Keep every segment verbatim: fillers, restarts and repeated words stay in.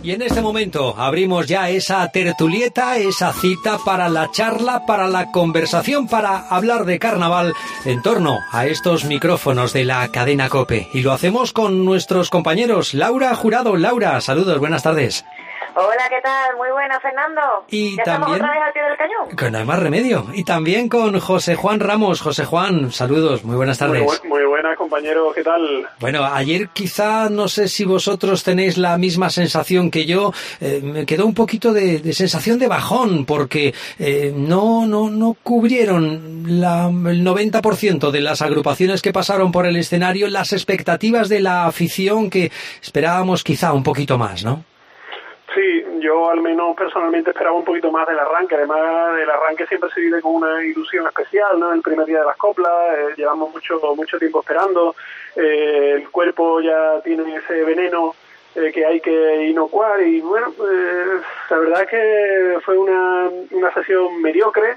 Y en este momento abrimos ya esa tertulieta, esa cita para la charla, para la conversación, para hablar de carnaval en torno a estos micrófonos de la cadena COPE. Y lo hacemos con nuestros compañeros. Laura Jurado. Laura, saludos, buenas tardes. Hola, ¿qué tal? Muy buena, Fernando. Y ¿Ya también, estamos otra vez al pie del cañón? Que no hay más remedio. Y también con José Juan Ramos. José Juan, saludos, muy buenas tardes. Muy, bu muy buenas, compañero, ¿qué tal? Bueno, ayer quizá, no sé si vosotros tenéis la misma sensación que yo, eh, me quedó un poquito de, de sensación de bajón, porque eh, no, no, no cubrieron la, el noventa por ciento de las agrupaciones que pasaron por el escenario las expectativas de la afición, que esperábamos quizá un poquito más, ¿no? Sí, yo al menos personalmente esperaba un poquito más del arranque. Además, el arranque siempre se vive con una ilusión especial, ¿no? El primer día de las coplas, eh, llevamos mucho mucho tiempo esperando, eh, el cuerpo ya tiene ese veneno eh, que hay que inocuar y bueno, eh, la verdad es que fue una, una sesión mediocre,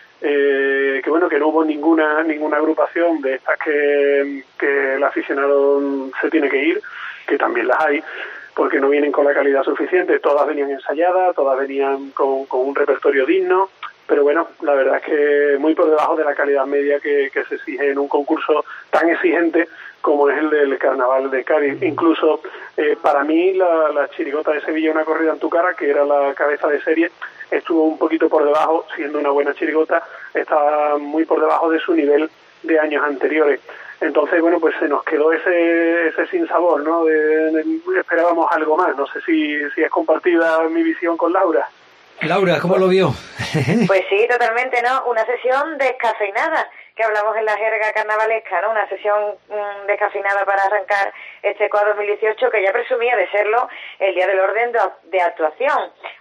eh, que bueno, que no hubo ninguna ninguna agrupación de estas que, que el aficionado se tiene que ir, que también las hay, porque no vienen con la calidad suficiente. Todas venían ensayadas, todas venían con, con un repertorio digno, pero bueno, la verdad es que muy por debajo de la calidad media que, que se exige en un concurso tan exigente como es el del Carnaval de Cádiz. Incluso eh, para mí la, la chirigota de Sevilla, Una corrida en tu cara, que era la cabeza de serie, estuvo un poquito por debajo, siendo una buena chirigota, estaba muy por debajo de su nivel de años anteriores. Entonces, bueno, pues se nos quedó ese ese sinsabor, ¿no? De, de, esperábamos algo más. No sé si, si es compartida mi visión con Laura. Laura, ¿cómo lo vio? Pues sí, totalmente, ¿no? Una sesión descafeinada, que hablamos en la jerga carnavalesca, ¿no? Una sesión mmm, descafeinada para arrancar este COA dos mil dieciocho, que ya presumía de serlo el día del orden de, de actuación.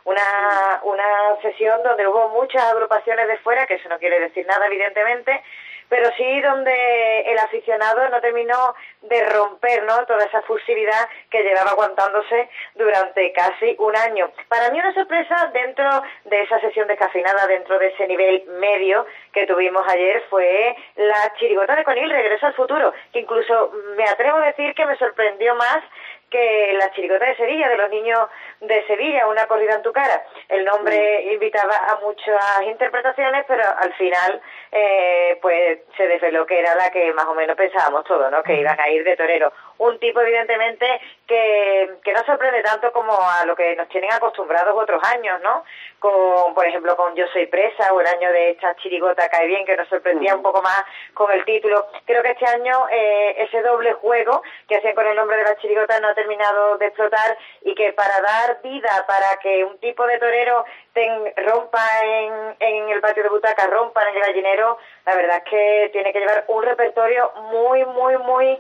Una, una sesión donde hubo muchas agrupaciones de fuera, que eso no quiere decir nada, evidentemente, pero sí donde el aficionado no terminó de romper, ¿no?, toda esa fusividad que llevaba aguantándose durante casi un año. Para mí una sorpresa dentro de esa sesión descafeinada, dentro de ese nivel medio que tuvimos ayer, fue la chirigota de Conil, Regreso al Futuro, que incluso me atrevo a decir que me sorprendió más que la chirigota de Sevilla, de los niños de Sevilla, Una corrida en tu cara. El nombre invitaba a muchas interpretaciones, pero al final eh, pues se desveló que era la que más o menos pensábamos todos, ¿no?, que iban a ir de torero. Un tipo, evidentemente, que, que no sorprende tanto como a lo que nos tienen acostumbrados otros años, ¿no? Con, por ejemplo, con Yo soy presa, o el año de esta chirigota Cae bien, que nos sorprendía un poco más con el título. Creo que este año eh, ese doble juego que hacían con el nombre de la chirigota no ha terminado de explotar, y que para dar vida, para que un tipo de torero ten, rompa en, en el patio de butaca, rompa en el gallinero, la verdad es que tiene que llevar un repertorio muy, muy, muy,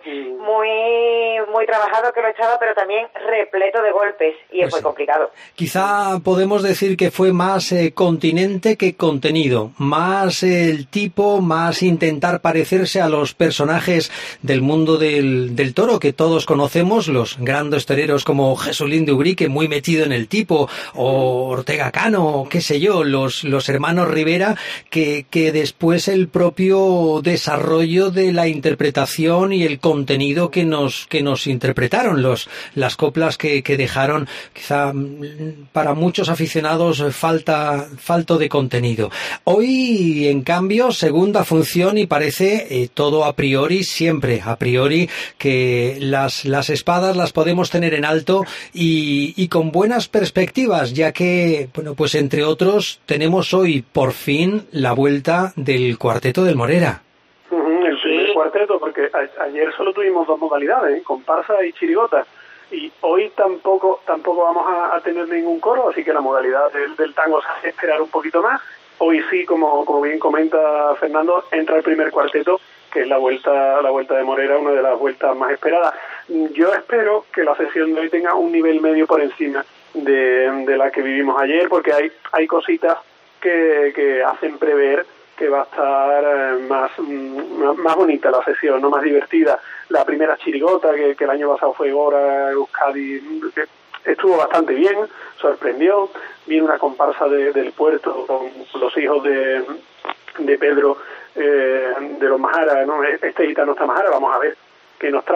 muy, muy trabajado, que lo estaba, pero también repleto de golpes, y Pues fue sí. complicado. Quizá podemos decir que fue más eh, continente que contenido, más eh, el tipo, más intentar parecerse a los personajes del mundo del, del toro que todos conocemos, los grandes toreros como Jesulín de Ubrique, muy metido en el tipo, o Ortega Cano, qué sé yo, los, los hermanos Rivera, que, que después el propio desarrollo de la interpretación y el contenido que nos, que nos interpretaron, los, las coplas que, que dejaron, quizá para muchos aficionados falta, falto de contenido. Hoy, en cambio, segunda función, y parece eh, todo a priori, siempre a priori, que las, las espadas las podemos tener en alto y, y con buenas perspectivas, ya que, bueno, pues entre otros, tenemos hoy por fin la vuelta del Cuarteto del Morera. Uh-huh, el primer sí. cuarteto, porque a, ayer solo tuvimos dos modalidades, ¿eh? Comparsa y chirigota, y hoy tampoco tampoco vamos a, a tener ningún coro, así que la modalidad del, del tango se hace esperar un poquito más. Hoy sí, como, como bien comenta Fernando, entra el primer cuarteto, que es la vuelta la vuelta de Morera, una de las vueltas más esperadas. Yo espero que la sesión de hoy tenga un nivel medio por encima de, de la que vivimos ayer, porque hay hay cositas que, que hacen prever que va a estar más, más más bonita la sesión, no más divertida. La primera chirigota, que, que el año pasado fue Gora, Euskadi, que estuvo bastante bien, sorprendió. Viene una comparsa de, del puerto con los hijos de, de Pedro, eh, de los Majara, ¿no? Este gitano está Majara, vamos a ver qué nos trae.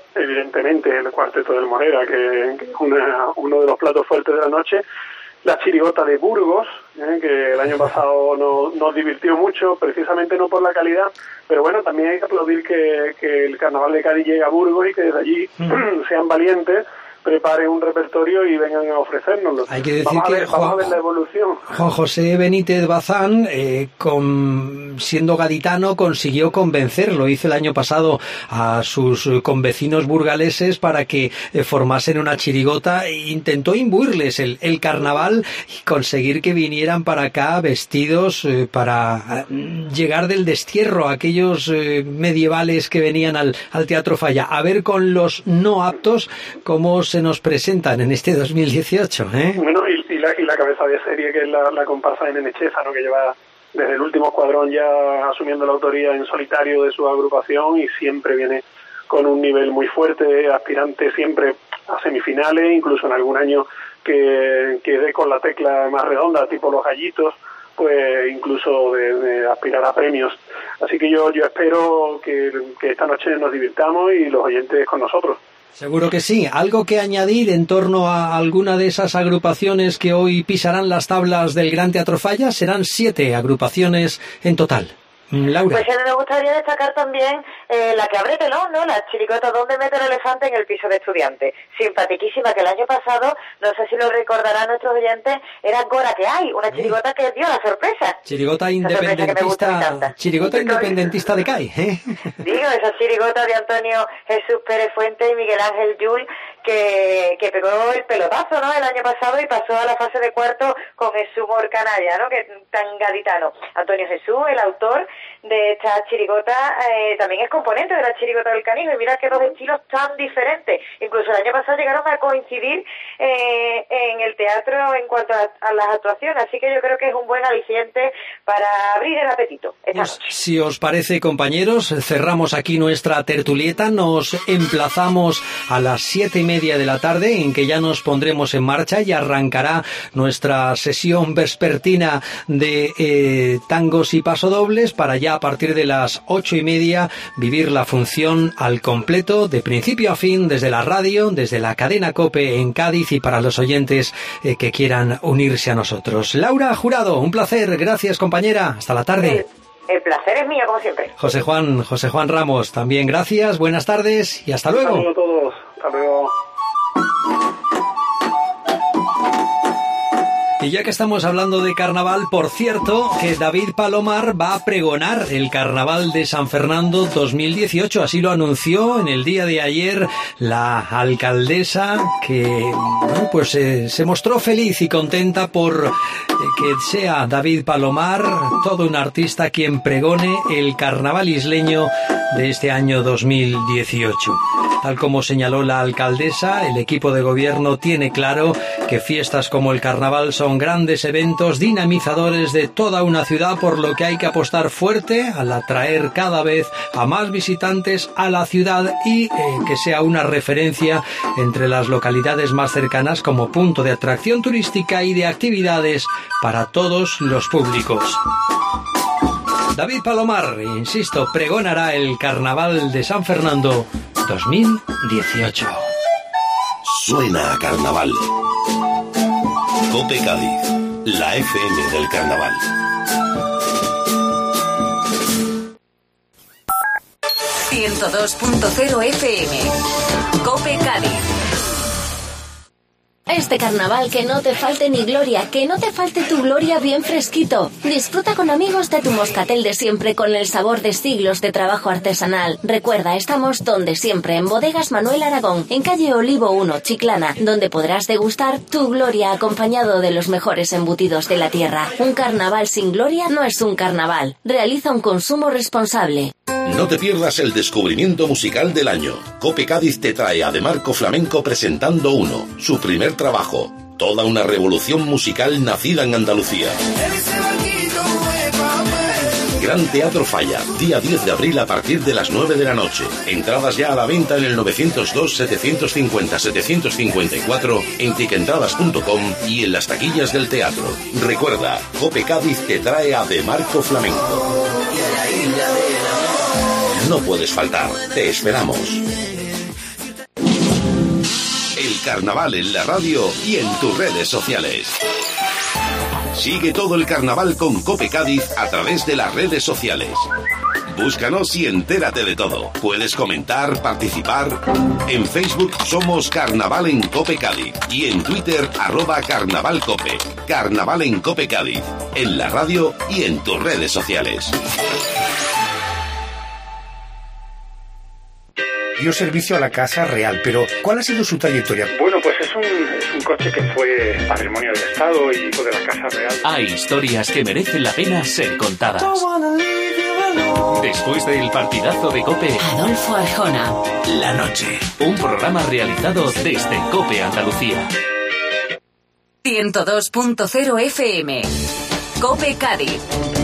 evidentemente el Cuarteto del Morera, que, que es una, uno de los platos fuertes de la noche, la chirigota de Burgos, eh, que el año pasado no, nos divirtió mucho, precisamente no por la calidad, pero bueno, también hay que aplaudir que, que el Carnaval de Cádiz llegue a Burgos y que desde allí mm. sean valientes, preparen un repertorio y vengan a ofrecérnoslo. Hay que decir vamos que a ver, Juan, vamos a ver la evolución. Juan José Benítez Bazán, eh, con, siendo gaditano, consiguió convencer, lo hizo el año pasado, a sus convecinos burgaleses para que eh, formasen una chirigota e intentó imbuirles el, el carnaval y conseguir que vinieran para acá vestidos eh, para eh, llegar del destierro, aquellos eh, medievales que venían al, al Teatro Falla. A ver con los no aptos cómo se nos presentan en este dos mil dieciocho, ¿eh? Bueno, y, y, la, y la cabeza de serie, que es la, la comparsa de Nene Cheza, ¿no? Que lleva desde el último escuadrón ya asumiendo la autoría en solitario de su agrupación y siempre viene con un nivel muy fuerte, aspirante siempre a semifinales, incluso en algún año que, que dé con la tecla más redonda, tipo Los Gallitos, pues incluso de, de aspirar a premios. Así que yo, yo espero que, que esta noche nos divirtamos y los oyentes con nosotros. Seguro que sí. ¿Algo que añadir en torno a alguna de esas agrupaciones que hoy pisarán las tablas del Gran Teatro Falla? Serán siete agrupaciones en total. Laura. Pues a mí me gustaría destacar también eh, la que abre telón, ¿no? La chirigota ¿Dónde mete el elefante? En el piso de estudiantes. Simpatiquísima, que el año pasado, no sé si lo recordarán nuestros oyentes, era Cora que hay, una chirigota que dio la sorpresa. Chirigota independentista, chirigota independentista de C A I, ¿eh? Digo, esa chirigota de Antonio Jesús Pérez Fuente y Miguel Ángel Yul, que, que pegó el pelotazo, ¿no? El año pasado y pasó a la fase de cuarto con ese humor canalla, ¿no? Que tan gaditano. Antonio Jesús, el autor de esta chirigota, eh, también es componente de la chirigota del Canijo, y mira que dos estilos tan diferentes. Incluso el año pasado llegaron a coincidir eh, en el teatro en cuanto a, a las actuaciones, así que yo creo que es un buen aliciente para abrir el apetito esta pues, noche. Si os parece, compañeros, cerramos aquí nuestra tertulieta, nos emplazamos a las siete y media de la tarde, en que ya nos pondremos en marcha y arrancará nuestra sesión vespertina de eh, tangos y pasodobles, para ya a partir de las ocho y media vivir la función al completo, de principio a fin, desde la radio, desde la cadena COPE en Cádiz, y para los oyentes eh, que quieran unirse a nosotros. Laura Jurado, un placer, gracias compañera, hasta la tarde. El, el placer es mío, como siempre. José Juan, José Juan Ramos, también gracias, buenas tardes y hasta luego. Saludos a todos, hasta luego. Y ya que estamos hablando de carnaval, por cierto, que David Palomar va a pregonar el Carnaval de San Fernando dos mil dieciocho. Así lo anunció en el día de ayer la alcaldesa, que bueno, pues eh, se mostró feliz y contenta por eh, que sea David Palomar, todo un artista, quien pregone el carnaval isleño de este año dos mil dieciocho. Tal como señaló la alcaldesa, el equipo de gobierno tiene claro que fiestas como el carnaval son grandes eventos dinamizadores de toda una ciudad, por lo que hay que apostar fuerte al atraer cada vez a más visitantes a la ciudad y eh, que sea una referencia entre las localidades más cercanas como punto de atracción turística y de actividades para todos los públicos. David Palomar, insisto, pregonará el Carnaval de San Fernando dos mil dieciocho. Suena a carnaval. COPE Cádiz, la F M del carnaval. ciento dos punto cero F M. COPE Cádiz. Este carnaval que no te falte ni gloria, que no te falte tu gloria bien fresquito. Disfruta con amigos de tu moscatel de siempre con el sabor de siglos de trabajo artesanal. Recuerda, estamos donde siempre, en Bodegas Manuel Aragón, en calle Olivo uno, Chiclana, donde podrás degustar tu gloria acompañado de los mejores embutidos de la tierra. Un carnaval sin gloria no es un carnaval. Realiza un consumo responsable. No te pierdas el descubrimiento musical del año. COPE Cádiz te trae a De Marco Flamenco presentando Uno, su primer trabajo. Toda una revolución musical nacida en Andalucía. Gran Teatro Falla, día diez de abril a partir de las nueve de la noche. Entradas ya a la venta en el nueve cero dos, siete cinco cero, siete cinco cuatro, en tiquentradas punto com y en las taquillas del teatro. Recuerda, COPE Cádiz te trae a De Marco Flamenco. No puedes faltar, te esperamos. Carnaval en la radio y en tus redes sociales. Sigue todo el carnaval con COPE Cádiz a través de las redes sociales. Búscanos y entérate de todo. Puedes comentar, participar. En Facebook somos Carnaval en COPE Cádiz y en Twitter arroba Carnaval Cope. Carnaval en COPE Cádiz, en la radio y en tus redes sociales. Dio servicio a la Casa Real, pero ¿cuál ha sido su trayectoria? Bueno, pues es un, es un coche que fue patrimonio del Estado y de la Casa Real. Hay historias que merecen la pena ser contadas. Después del partidazo de COPE, Adolfo Arjona. La noche. Un programa realizado desde COPE Andalucía. ciento dos punto cero F M. COPE Cádiz.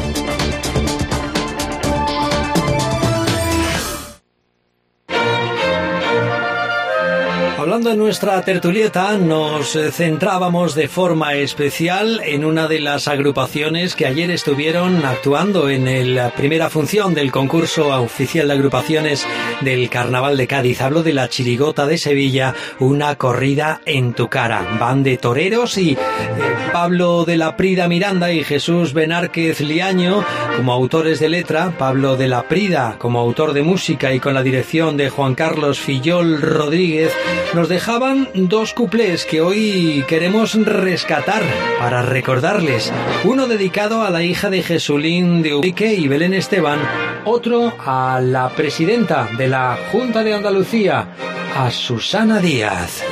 Hablando en nuestra tertulieta, nos centrábamos de forma especial en una de las agrupaciones que ayer estuvieron actuando en la primera función del concurso oficial de agrupaciones del Carnaval de Cádiz. Hablo de la Chirigota de Sevilla, una corrida en tu cara. Van de toreros y eh, Pablo de la Prida Miranda y Jesús Benárquez Liaño como autores de letra, Pablo de la Prida como autor de música y con la dirección de Juan Carlos Fillol Rodríguez, nos dejaban dos cuplés que hoy queremos rescatar para recordarles. Uno dedicado a la hija de Jesulín de Ubrique y Belén Esteban, otro a la presidenta de la Junta de Andalucía, a Susana Díaz.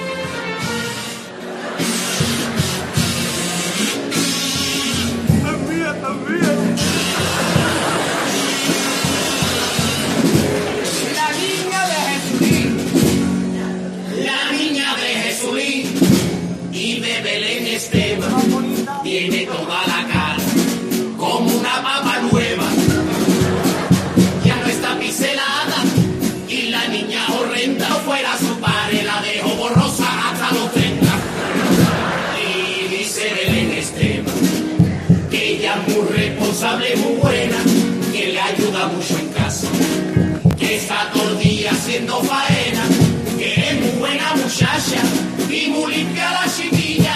Tiene toda la cara como una papa nueva, ya no está pincelada y la niña horrenda fuera su padre, la dejó borrosa hasta los treinta. Y dice Belén Esteban que ella es muy responsable, muy buena, que le ayuda mucho en casa, que está todo el día haciendo faena, que es muy buena muchacha y muy limpia la chiquilla.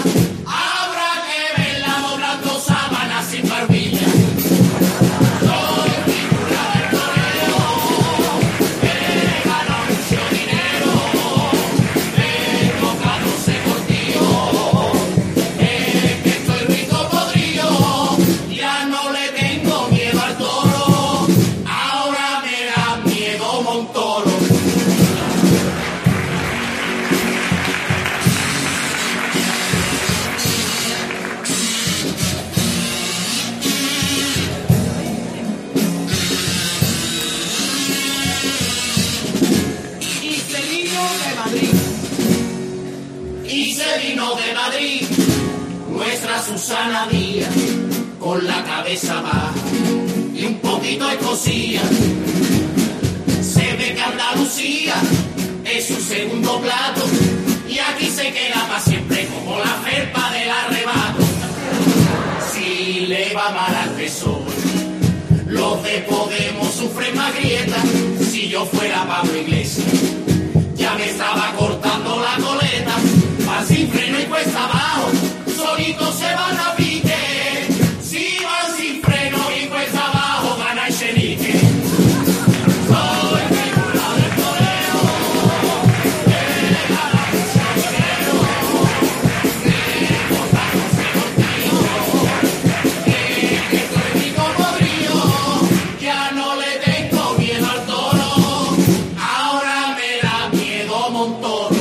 Susana Díaz, con la cabeza baja y un poquito escocía. Se ve que Andalucía es su segundo plato y aquí se queda para siempre como la felpa del arrebato. Si le va mal al P S O E, los de Podemos sufren más grietas. Si yo fuera Pablo Iglesias, ya me estaba cortando la coleta. Va sin freno y cuesta abajo, solitos se van a pique. Si van sin freno y cuesta abajo, gana el chenique. Soy figura del torero, deja la música torero, de cortarse contigo, que estoy rico podrido, ya no le tengo miedo al toro, ahora me da miedo Montoro.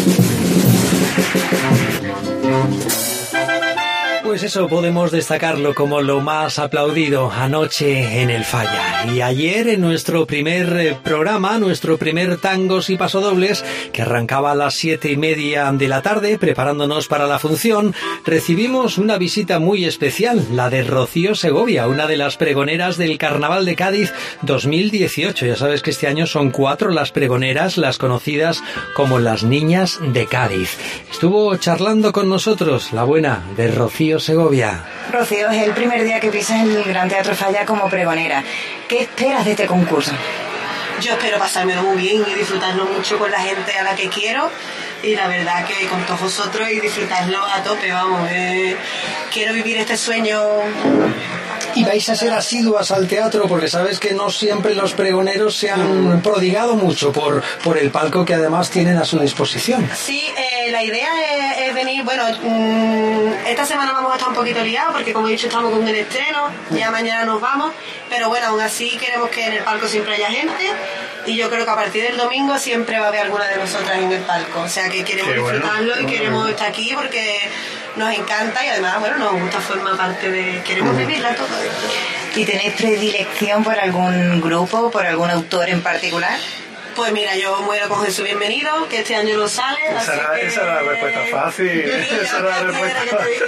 Pues eso podemos destacarlo como lo más aplaudido anoche en el Falla. Y ayer en nuestro primer programa, nuestro primer Tangos y Pasodobles, que arrancaba a las siete y media de la tarde, preparándonos para la función, recibimos una visita muy especial, la de Rocío Segovia, una de las pregoneras del Carnaval de Cádiz dos mil dieciocho. Ya sabes que este año son cuatro las pregoneras, las conocidas como las Niñas de Cádiz. Estuvo charlando con nosotros la buena de Rocío Segovia. Rocío, es el primer día que pisas el Gran Teatro Falla como pregonera. ¿Qué esperas de este concurso? yo espero pasármelo muy bien y disfrutarlo mucho con la gente a la que quiero. Y la verdad que con todos vosotros y disfrutarlo a tope, vamos. Eh, quiero vivir este sueño. ¿Y vais a ser asiduas al teatro? Porque sabes que no siempre los pregoneros se han prodigado mucho por, por el palco que además tienen a su disposición. Sí, eh, la idea es, es venir, bueno, mmm, esta semana vamos a estar un poquito liados porque como he dicho estamos con el estreno, ya mañana nos vamos, pero bueno, aún así queremos que en el palco siempre haya gente y yo creo que a partir del domingo siempre va a haber alguna de nosotras en el palco, o sea que queremos Qué disfrutarlo bueno. y queremos estar aquí porque nos encanta y además, bueno, nos gusta formar parte de... queremos vivirla todo. ¿Y tenéis predilección por algún grupo, por algún autor en particular? Pues mira, yo muero con Jesús Bienvenido, que este año no sale. Esa era, que... esa era la respuesta fácil. Esa era la respuesta fácil.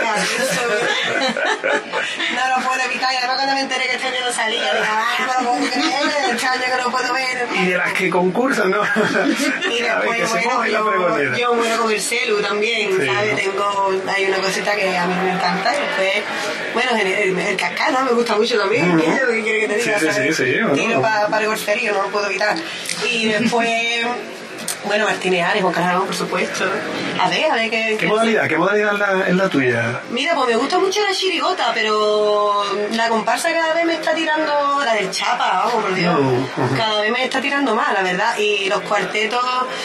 No lo puedo evitar. Y además cuando me enteré que este año no salía, dije, ah, no lo puedo creer, este año que no puedo ver. Y de las que concursan, ¿no? Y después, bueno, yo, yo muero con el celu también, sí, ¿sabes? ¿No? Tengo, hay una cosita que a mí me encanta. Y después, bueno, el, el, el cascada me gusta mucho también. ¿Qué es lo que quiere que te diga? Sí, sí, sí, sí, tiro no. para pa el golferío, no lo puedo evitar. Y después, bueno, Martínez Ares, Juan Carlos, por supuesto. A ver, a ver qué... ¿Qué qué modalidad? ¿Qué modalidad es la, es la tuya? Mira, pues me gusta mucho la chirigota, pero la comparsa cada vez me está tirando... La del Chapa, vamos, por Dios. Uh-huh. Cada vez me está tirando más, la verdad. Y los cuartetos...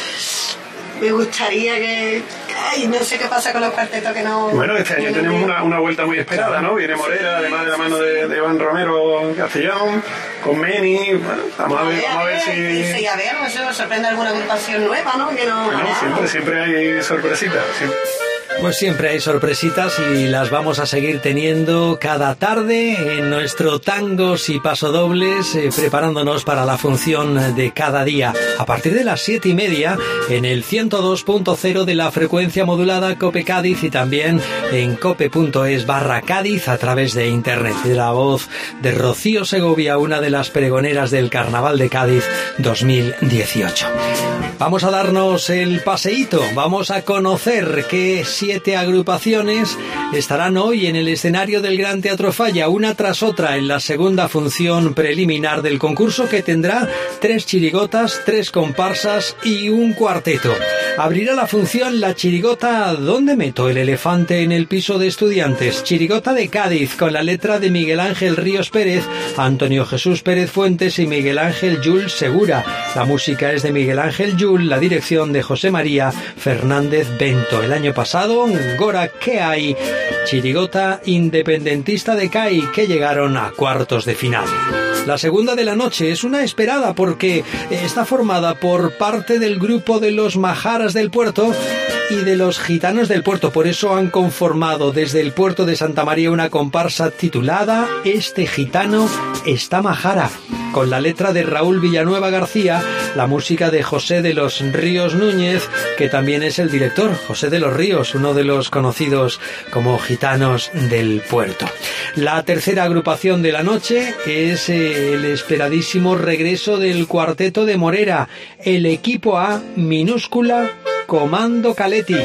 Me gustaría que... Ay, no sé qué pasa con los cuartetos que no... Bueno, este año tenemos una, una vuelta muy esperada, ¿no? Viene Morera, además de la mano de, de Iván Romero Castellón, con Meni... Bueno, vamos a ver, vamos a ver si... Sí, a ver, no sé, nos sorprende alguna agrupación nueva, ¿no? Que no... Bueno, siempre, siempre hay sorpresitas, siempre. Pues siempre hay sorpresitas y las vamos a seguir teniendo cada tarde en nuestro Tangos y Pasodobles, eh, preparándonos para la función de cada día. A partir de las siete y media en el ciento dos punto cero de la frecuencia modulada Cope Cádiz y también en cope.es barra Cádiz a través de internet. De la voz de Rocío Segovia, una de las pregoneras del Carnaval de Cádiz dos mil dieciocho. Vamos a darnos el paseíto, vamos a conocer qué siete agrupaciones estarán hoy en el escenario del Gran Teatro Falla, una tras otra en la segunda función preliminar del concurso que tendrá tres chirigotas, tres comparsas y un cuarteto. Abrirá la función la chirigota ¿Dónde meto el elefante en el piso de estudiantes? Chirigota de Cádiz con la letra de Miguel Ángel Ríos Pérez, Antonio Jesús Pérez Fuentes y Miguel Ángel Yul Segura. La música es de Miguel Ángel Yul, la dirección de José María Fernández Bento. El año pasado, Gora ¿Qué hay? Chirigota independentista de C A I que llegaron a cuartos de final. La segunda de la noche es una esperada porque está formada por parte del grupo de los Majaras del Puerto y de los Gitanos del Puerto. Por eso han conformado desde el puerto de Santa María una comparsa titulada Este Gitano está Majara, con la letra de Raúl Villanueva García, la música de José de los Ríos Núñez, que también es el director, José de los Ríos, uno de los conocidos como Gitanos del Puerto. La tercera agrupación de la noche es el esperadísimo regreso del cuarteto de Morera, el equipo A minúscula Comando Caletti.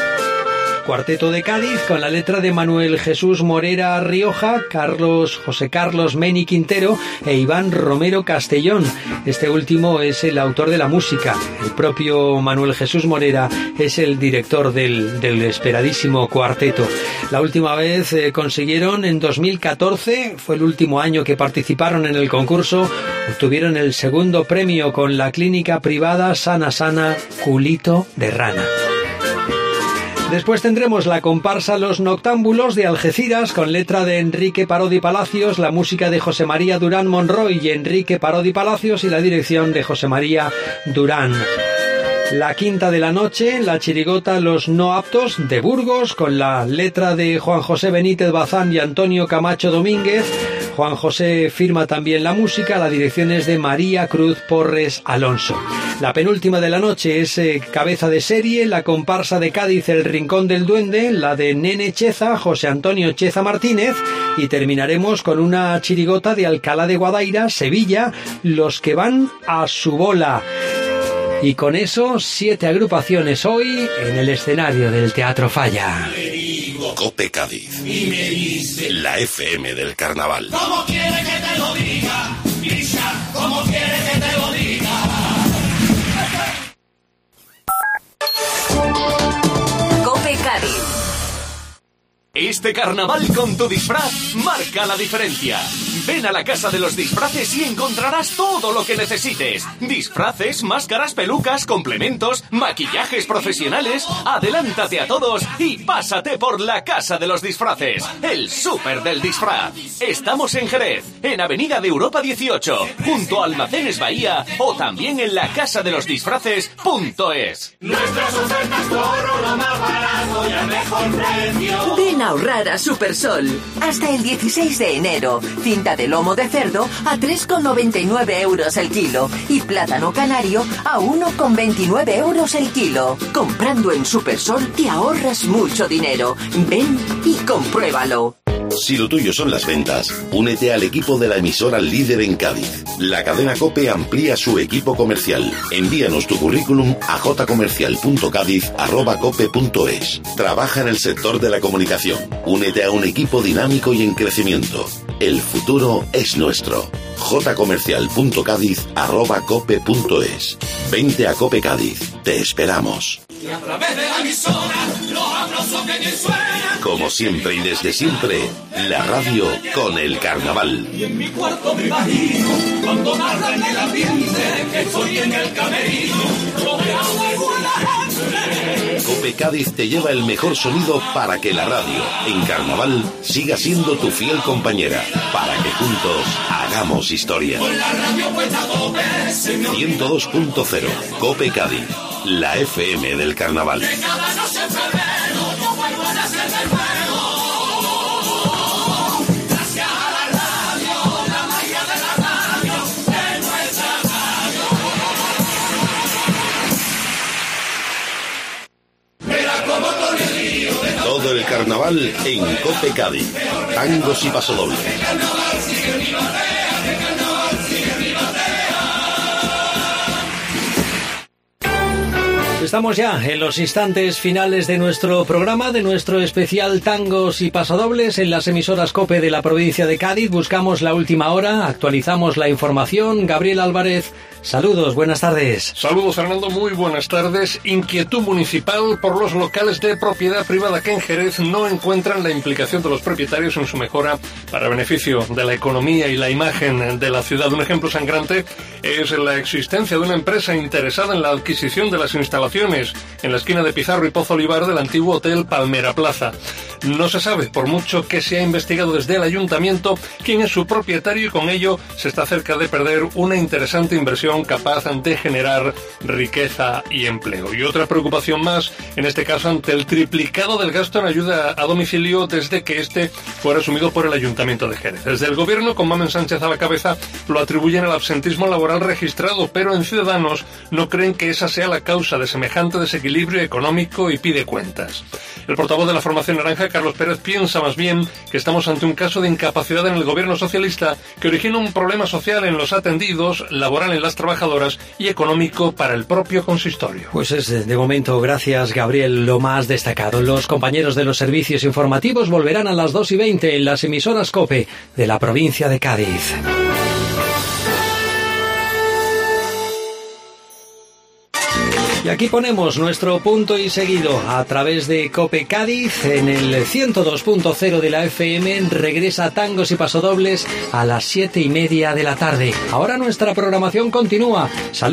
Cuarteto de Cádiz con la letra de Manuel Jesús Morera Rioja, Carlos José Carlos Meni Quintero e Iván Romero Castellón. Este último es el autor de la música. El propio Manuel Jesús Morera es el director del, del esperadísimo cuarteto. La última vez eh, consiguieron en dos mil catorce, fue el último año que participaron en el concurso, obtuvieron el segundo premio con la clínica privada Sana Sana Culito de Rana. Después tendremos la comparsa Los Noctámbulos de Algeciras con letra de Enrique Parodi Palacios, la música de José María Durán Monroy y Enrique Parodi Palacios y la dirección de José María Durán. La quinta de la noche, la chirigota Los No Aptos de Burgos con la letra de Juan José Benítez Bazán y Antonio Camacho Domínguez. Juan José firma también la música, la dirección es de María Cruz Porres Alonso. La penúltima de la noche es eh, cabeza de serie, la comparsa de Cádiz El Rincón del Duende, la de Nene Cheza, José Antonio Cheza Martínez, y terminaremos con una chirigota de Alcalá de Guadaira, Sevilla, Los que van a su bola. Y con eso, siete agrupaciones hoy en el escenario del Teatro Falla. Cope Cádiz, y me dice la F M del Carnaval. ¿Cómo quiere que te lo diga? Grisha, ¿cómo quiere que te lo diga? Este carnaval con tu disfraz marca la diferencia. Ven a la Casa de los Disfraces y encontrarás todo lo que necesites. Disfraces, máscaras, pelucas, complementos, maquillajes profesionales. Adelántate a todos y pásate por la Casa de los Disfraces, el súper del disfraz. Estamos en Jerez, en Avenida de Europa dieciocho, junto a Almacenes Bahía o también en la casa de los disfraces punto es. Nuestras ofertas Toro, lo más barato y al mejor precio. Ven a ahorrar a Supersol. Hasta el dieciséis de enero. Cinta de lomo de cerdo a tres con noventa y nueve euros el kilo. Y plátano canario a uno con veintinueve euros el kilo. Comprando en Supersol te ahorras mucho dinero. Ven y compruébalo. Si lo tuyo son las ventas, únete al equipo de la emisora líder en Cádiz. La cadena COPE amplía su equipo comercial. Envíanos tu currículum a jcomercial punto cádiz arroba cope punto es. Trabaja en el sector de la comunicación. Únete a un equipo dinámico y en crecimiento. El futuro es nuestro. jcomercial punto cádiz arroba cope punto es. Vente a Cope Cádiz. Te esperamos. Y a través de la emisora, los aplausos que bien suenan. Como siempre y desde siempre, la radio con el carnaval. Y en mi cuarto me imagino, cuando narran el ambiente, que estoy en el camerino, rodeado de buena gente. Cope Cádiz te lleva el mejor sonido para que la radio, en carnaval, siga siendo tu fiel compañera, para que juntos hagamos historia. Con la radio puesta a tope, ciento dos punto cero, Cope Cádiz, la F M del carnaval. que cada noche en febrero, yo vuelvo a nacer de nuevo. Gracias a la radio, la magia de la radio, de nuestra radio. Mira cómo con el río de Todo el carnaval en Cope Cádiz. Tangos y pasodobles. carnaval sigue mi bandera, de carnaval sigue mi bandera. Estamos ya en los instantes finales de nuestro programa, de nuestro especial Tangos y Pasodobles en las emisoras COPE de la provincia de Cádiz. Buscamos la última hora, actualizamos la información. Gabriel Álvarez, saludos, buenas tardes. Saludos, Fernando, muy buenas tardes. Inquietud municipal por los locales de propiedad privada que en Jerez no encuentran la implicación de los propietarios en su mejora para beneficio de la economía y la imagen de la ciudad. Un ejemplo sangrante es la existencia de una empresa interesada en la adquisición de las instalaciones en la esquina de Pizarro y Pozo Olivar del antiguo Hotel Palmera Plaza. No se sabe, por mucho que se ha investigado desde el ayuntamiento, quién es su propietario y con ello se está cerca de perder una interesante inversión capaz de generar riqueza y empleo. Y otra preocupación más, en este caso ante el triplicado del gasto en ayuda a domicilio desde que este fue asumido por el Ayuntamiento de Jerez. Desde el Gobierno, con Mamen Sánchez a la cabeza, lo atribuyen al absentismo laboral registrado, pero en Ciudadanos no creen que esa sea la causa de semejante desequilibrio económico y pide cuentas. El portavoz de la Formación Naranja, Carlos Pérez, piensa más bien que estamos ante un caso de incapacidad en el gobierno socialista que origina un problema social en los atendidos, laboral en las trabajadoras y económico para el propio consistorio. Pues es de momento, gracias Gabriel, lo más destacado. Los compañeros de los servicios informativos volverán a las dos y veinte en las emisoras COPE de la provincia de Cádiz. Y aquí ponemos nuestro punto y seguido a través de Cope Cádiz en el ciento dos punto cero de la F M. Regresa Tangos y Pasodobles a las siete y media de la tarde. Ahora nuestra programación continúa. Salud.